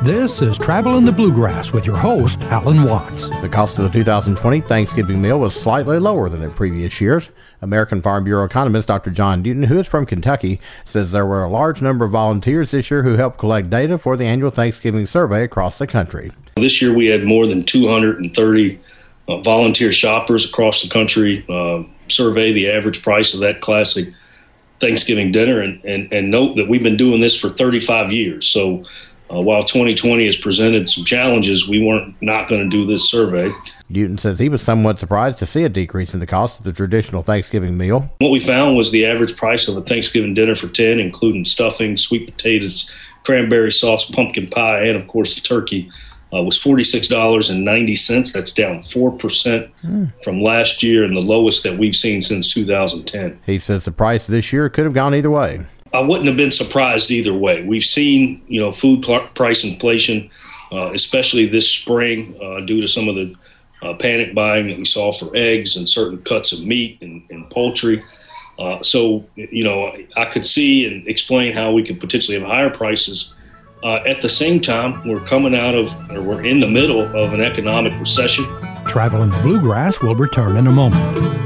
This is Travel in the Bluegrass with your host, Alan Watts. The cost of the 2020 Thanksgiving meal was slightly lower than in previous years. American Farm Bureau economist Dr. John Newton, who is from Kentucky, says there were a large number of volunteers this year who helped collect data for the annual Thanksgiving survey across the country. This year we had more than 230 volunteer shoppers across the country survey the average price of that classic Thanksgiving dinner, and note that we've been doing this for 35 years. So while 2020 has presented some challenges, we weren't not going to do this survey. Newton says he was somewhat surprised to see a decrease in the cost of the traditional Thanksgiving meal. What we found was the average price of a Thanksgiving dinner for 10, including stuffing, sweet potatoes, cranberry sauce, pumpkin pie, and of course the turkey, was $46.90. That's down 4% from last year and the lowest that we've seen since 2010. He says the price this year could have gone either way. I wouldn't have been surprised either way. We've seen, food price inflation, especially this spring, due to some of the panic buying that we saw for eggs and certain cuts of meat and poultry. So I could see and explain how we could potentially have higher prices. At the same time, we're we're in the middle of an economic recession. Travel in the Bluegrass will return in a moment.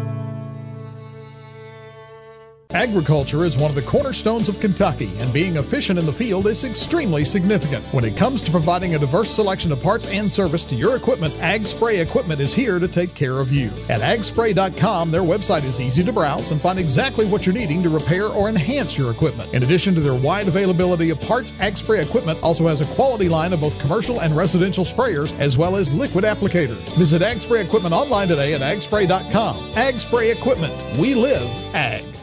Agriculture is one of the cornerstones of Kentucky, and being efficient in the field is extremely significant. When it comes to providing a diverse selection of parts and service to your equipment, Ag Spray Equipment is here to take care of you. At agspray.com, their website is easy to browse and find exactly what you're needing to repair or enhance your equipment. In addition to their wide availability of parts, Ag Spray Equipment also has a quality line of both commercial and residential sprayers, as well as liquid applicators. Visit Ag Spray Equipment online today at agspray.com. Ag Spray Equipment. We live Ag.